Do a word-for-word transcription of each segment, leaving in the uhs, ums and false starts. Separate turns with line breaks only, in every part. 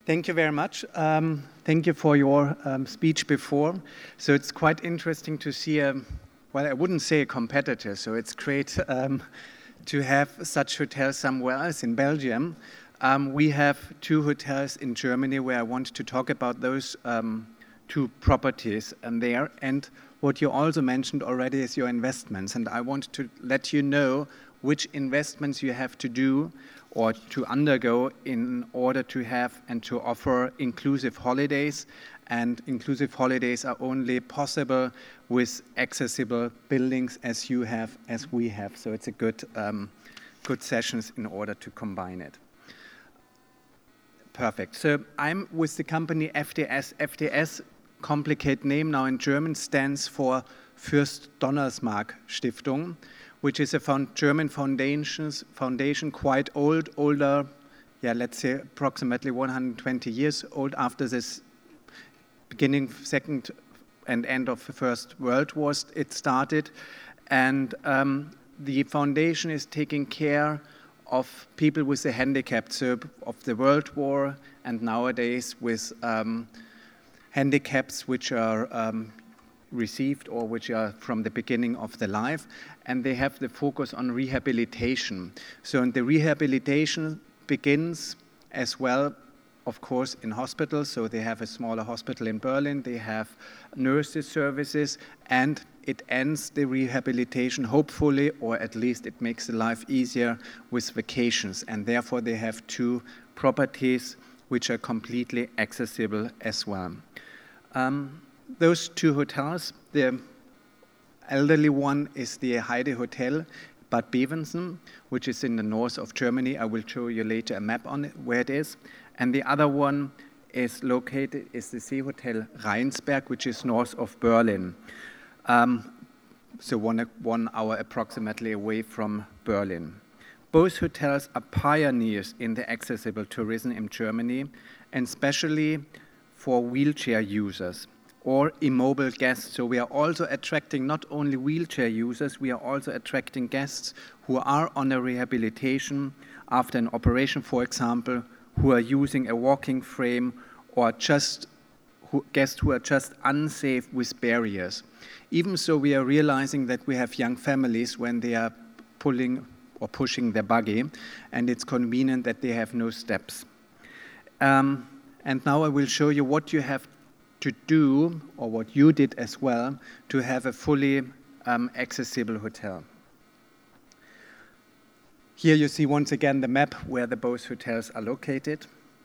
Thank you very much. Um, thank you for your um, speech before. So it's quite interesting to see, a, well, I wouldn't say a competitor, so it's great um, to have such hotels somewhere else in Belgium. Um, we have two hotels in Germany where I want to talk about those um, two properties and there. And what you also mentioned already is your investments. And I want to let you know which investments you have to do or to undergo in order to have and to offer inclusive holidays. And inclusive holidays are only possible with accessible buildings as you have, as we have. So it's a good, um, good sessions in order to combine it. Perfect. So I'm with the company F D S. F D S, complicated name now in German, stands for Fürst Donnersmarck Stiftung, which is a found German foundations, foundation, quite old, older, yeah, let's say approximately one hundred twenty years old after this beginning second and end of the First World War it started. And um, the foundation is taking care of people with a handicap, so of the World War and nowadays with um, handicaps which are um, received or which are from the beginning of the life, and they have the focus on rehabilitation. So and the rehabilitation begins as well, of course, in hospitals. So they have a smaller hospital in Berlin, they have nurses services, and it ends the rehabilitation, hopefully, or at least it makes the life easier with vacations. And therefore, they have two properties which are completely accessible as well. Um, those two hotels, the elderly one is the Heide Hotel Bad Bevensen, which is in the north of Germany. I will show you later a map on it, where it is. And the other one is located, is the Sea Hotel Rheinsberg, which is north of Berlin. Um, so one, one hour approximately away from Berlin. Both hotels are pioneers in the accessible tourism in Germany, and especially for wheelchair users or immobile guests. So we are also attracting not only wheelchair users, we are also attracting guests who are on a rehabilitation after an operation, for example, who are using a walking frame, or just who, guests who are just unsafe with barriers. Even so, we are realizing that we have young families when they are pulling or pushing their buggy, and it's convenient that they have no steps. Um, and now I will show you what you have to do, or what you did as well, to have a fully um, accessible hotel. Here you see once again the map where the both hotels are located.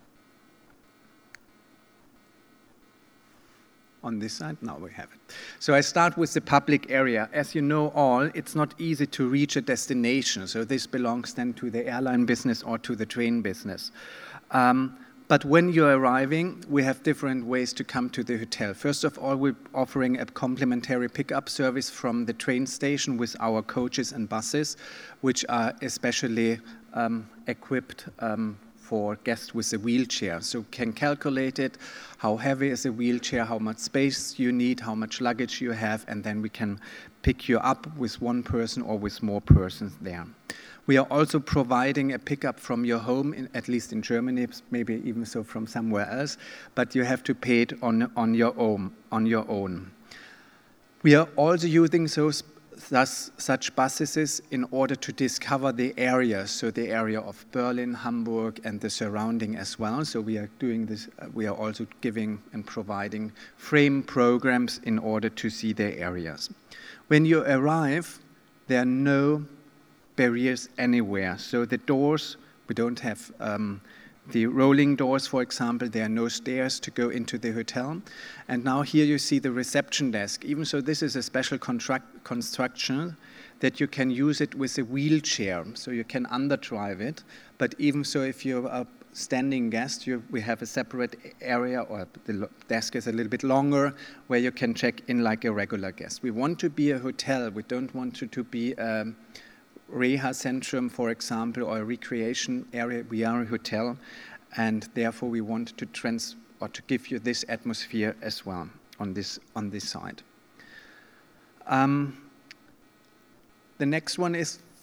On this side, now we have it. So I start with the public area. As you know all, it's not easy to reach a destination, so this belongs then to the airline business or to the train business. Um, but when you're arriving, we have different ways to come to the hotel. First of all, we're offering a complimentary pickup service from the train station with our coaches and buses, which are especially um, equipped um, for guests with a wheelchair. So can calculate it, how heavy is a wheelchair, how much space you need, how much luggage you have, and then we can pick you up with one person or with more persons there. We are also providing a pickup from your home, in, at least in Germany, maybe even so from somewhere else, but you have to pay it on, on, your, own, on your own. We are also using those Thus, such buses in order to discover the area, so the area of Berlin, Hamburg, and the surrounding as well. So we are doing this, uh, we are also giving and providing frame programs in order to see the areas. When you arrive, there are no barriers anywhere. So the doors, we don't have um, the rolling doors, for example, there are no stairs to go into the hotel. And now here you see the reception desk. Even so, this is a special contract construction that you can use it with a wheelchair, so you can underdrive it. But even so, if you're a standing guest, you, we have a separate area, or the desk is a little bit longer, where you can check in like a regular guest. We want to be a hotel. We don't want to, to be a Reha Centrum, for example, or a recreation area. We are a hotel, and therefore we want to trans or to give you this atmosphere as well on this on this side. Um, the next one is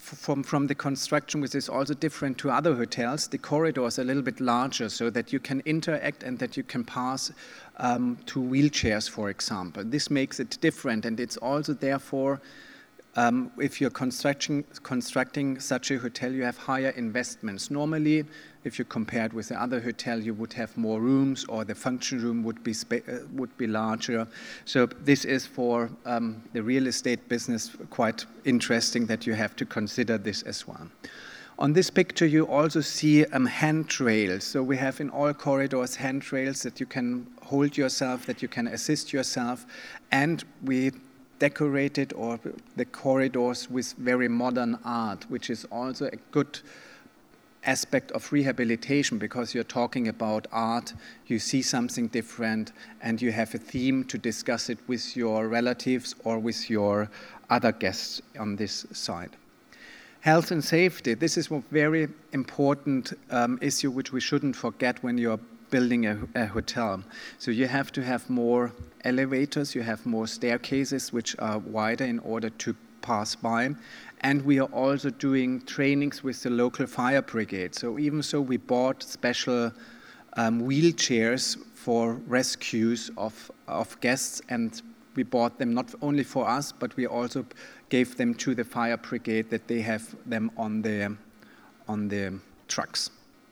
from, from the construction, which is also different to other hotels, the corridors are a little bit larger so that you can interact and that you can pass um, to wheelchairs, for example. This makes it different, and it's also therefore, um, if you're constructing, constructing such a hotel, you have higher investments. Normally, if you compare it with the other hotel, you would have more rooms, or the function room would be spa- uh, would be larger. So this is for um, the real estate business quite interesting that you have to consider this as well. On this picture, you also see um, handrails. So we have in all corridors handrails that you can hold yourself, that you can assist yourself, and we decorated or the corridors with very modern art, which is also a good aspect of rehabilitation, because you're talking about art, you see something different, and you have a theme to discuss it with your relatives or with your other guests on this side. Health and safety, this is a very important um, issue which we shouldn't forget when you're building a, a hotel. So you have to have more elevators, you have more staircases which are wider in order to pass by. And we are also doing trainings with the local fire brigade. So even so, we bought special um, wheelchairs for rescues of, of guests, and we bought them not only for us, but we also gave them to the fire brigade that they have them on the, on the trucks.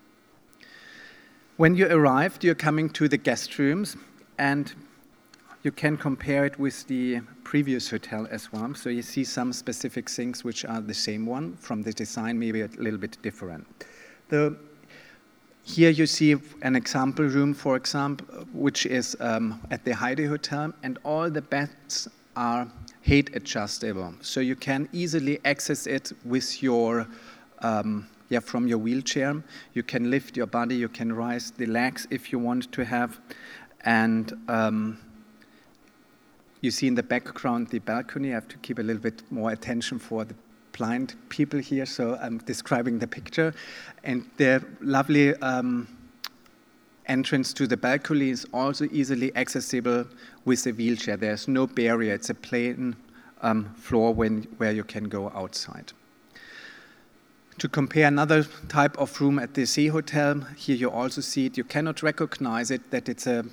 When you arrived, you're coming to the guest rooms, and you can compare it with the previous hotel as well. So you see some specific things which are the same one, from the design maybe a little bit different. The, here you see an example room, for example, which is um, at the Heide Hotel, and all the beds are height adjustable. So you can easily access it with your um, Yeah, from your wheelchair. You can lift your body, you can rise the legs if you want to have. And um, you see in the background the balcony. I have to keep a little bit more attention for the blind people here, so I'm describing the picture. And the lovely um, entrance to the balcony is also easily accessible with a wheelchair. There's no barrier. It's a plain um, floor when, where you can go outside. To compare another type of room at the See Hotel, here you also see it. You cannot recognize it that it's a,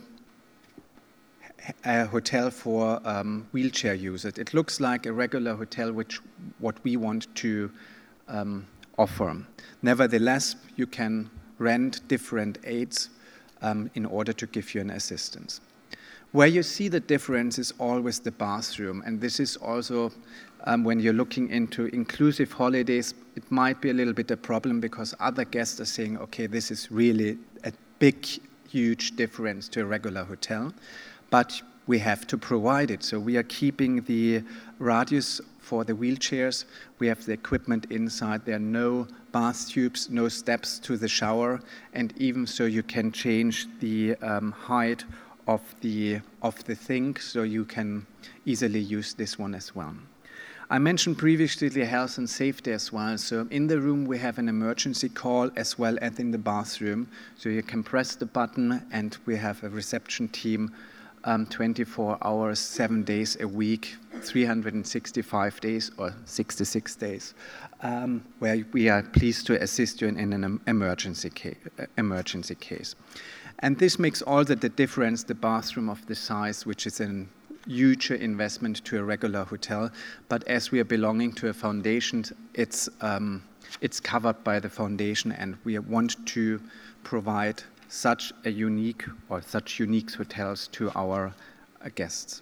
a hotel for um, wheelchair users. It looks like a regular hotel, which what we want to um, offer. Nevertheless, you can rent different aids um, in order to give you an assistance. Where you see the difference is always the bathroom, and this is also um, when you're looking into inclusive holidays, it might be a little bit a problem because other guests are saying, okay, this is really a big, huge difference to a regular hotel, but we have to provide it. So we are keeping the radius for the wheelchairs. We have the equipment inside. There are no bath tubes, no steps to the shower, and even so you can change the um, height of the of the thing, so you can easily use this one as well. I mentioned previously the health and safety as well. So in the room we have an emergency call as well as in the bathroom. So you can press the button and we have a reception team um, twenty-four hours, seven days a week, three hundred sixty-five days or sixty-six days, um, where we are pleased to assist you in, in an emergency case, emergency case. And this makes all the, the difference, the bathroom of the size, which is a huge investment to a regular hotel. But as we are belonging to a foundation, it's, um, it's covered by the foundation, and we want to provide such a unique or such unique hotels to our uh, guests.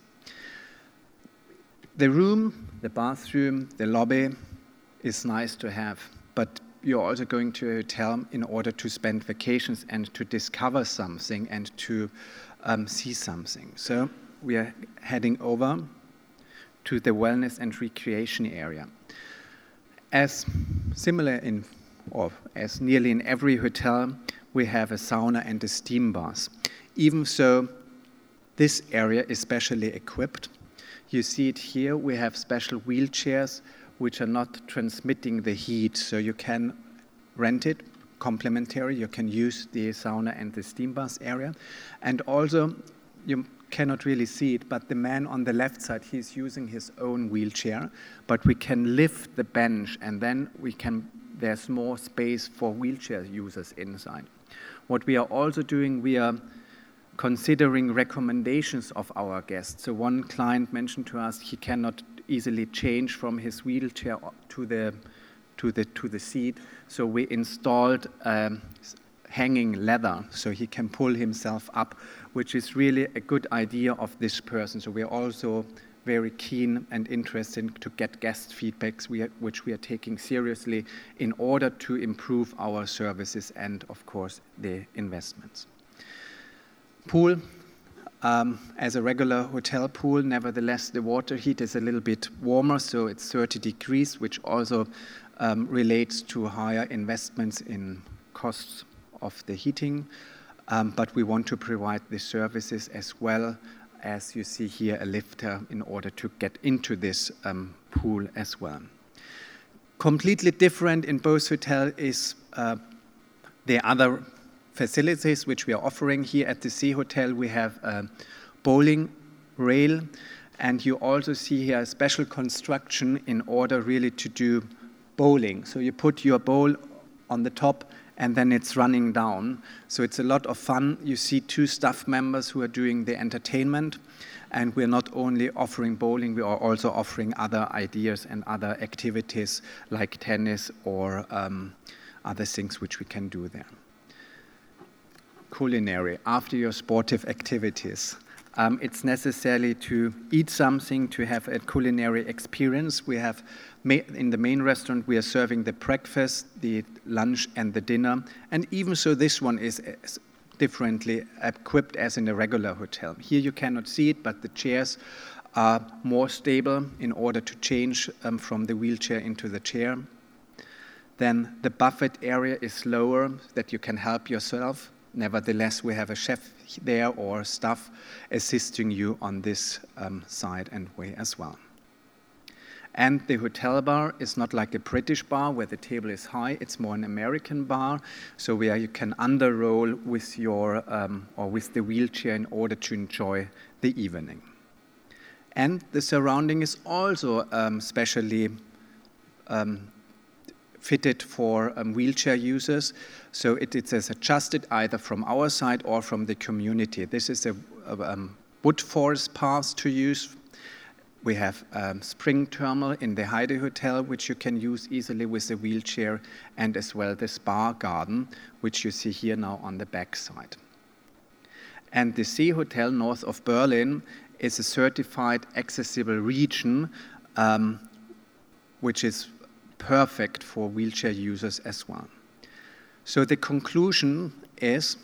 The room, the bathroom, the lobby is nice to have, but you're also going to a hotel in order to spend vacations and to discover something and to um, see something. So we are heading over to the wellness and recreation area. As similar in, or as nearly in every hotel, we have a sauna and a steam bath. Even so, this area is specially equipped. You see it here, we have special wheelchairs which are not transmitting the heat, so you can rent it complimentary. You can use the sauna and the steam bath area. And also, you cannot really see it, but the man on the left side, he's using his own wheelchair, but we can lift the bench, and then we can, there's more space for wheelchair users inside. What we are also doing, we are considering recommendations of our guests. So one client mentioned to us he cannot easily change from his wheelchair to the to the to the seat. So we installed um, hanging leather so he can pull himself up, which is really a good idea of this person. So we are also very keen and interested to get guest feedbacks, we are, which we are taking seriously in order to improve our services and, of course, the investments. Pool, um, as a regular hotel pool, nevertheless, the water heat is a little bit warmer, so it's thirty degrees, which also um, relates to higher investments in costs of the heating. Um, but we want to provide the services as well as you see here, a lifter in order to get into this um, pool as well. Completely different in both hotels is uh, the other facilities which we are offering. Here at the Sea Hotel, we have a bowling rail, and you also see here a special construction in order really to do bowling. So you put your bowl on the top, and then it's running down. So it's a lot of fun. You see two staff members who are doing the entertainment, and we're not only offering bowling, we are also offering other ideas and other activities like tennis or um, other things which we can do there. Culinary, after your sportive activities. Um, it's necessary to eat something, to have a culinary experience. We have, in the main restaurant, we are serving the breakfast, the lunch, and the dinner. And even so, this one is differently equipped as in a regular hotel. Here you cannot see it, but the chairs are more stable in order to change um, from the wheelchair into the chair. Then the buffet area is lower, that you can help yourself. Nevertheless, we have a chef there or staff assisting you on this um, side and way as well. And the hotel bar is not like a British bar where the table is high. It's more an American bar, so where you can under-roll with your um, or with the wheelchair in order to enjoy the evening. And the surrounding is also um, specially um, fitted for um, wheelchair users, so it, it is adjusted either from our side or from the community. This is a, a um, wood forest path to use. We have a um, spring thermal in the Heide Hotel, which you can use easily with a wheelchair, and as well the spa garden, which you see here now on the back side. And the Sea Hotel north of Berlin is a certified accessible region, um, which is perfect for wheelchair users as well. So the conclusion is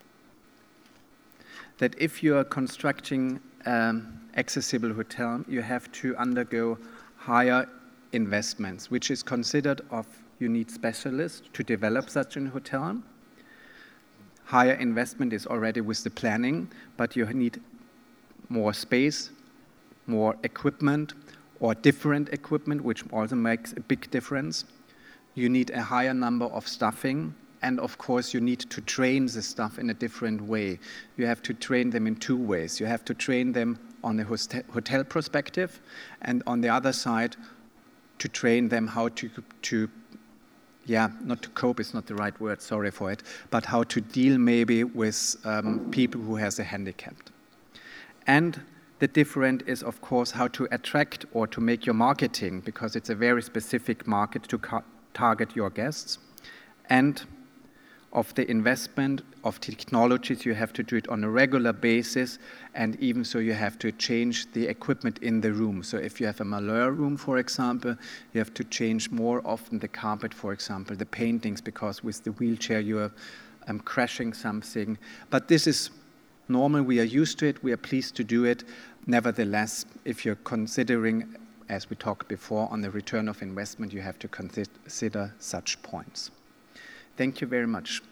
that if you are constructing an accessible hotel, you have to undergo higher investments, which is considered of you need specialists to develop such a hotel. Higher investment is already with the planning, but you need more space, more equipment, or different equipment, which also makes a big difference. You need a higher number of staffing, and of course you need to train the staff in a different way. You have to train them in two ways. You have to train them on a hotel perspective, and on the other side, to train them how to, to yeah, not to cope is not the right word, sorry for it, but how to deal maybe with um, people who has a handicap. And the different is, of course, how to attract or to make your marketing, because it's a very specific market to ca- target your guests. And of the investment of technologies, you have to do it on a regular basis, and even so you have to change the equipment in the room. So if you have a malheur room, for example, you have to change more often the carpet, for example, the paintings, because with the wheelchair you are um, crashing something. But this is normal, we are used to it, we are pleased to do it. Nevertheless, if you're considering, as we talked before, on the return of investment, you have to consider such points. Thank you very much.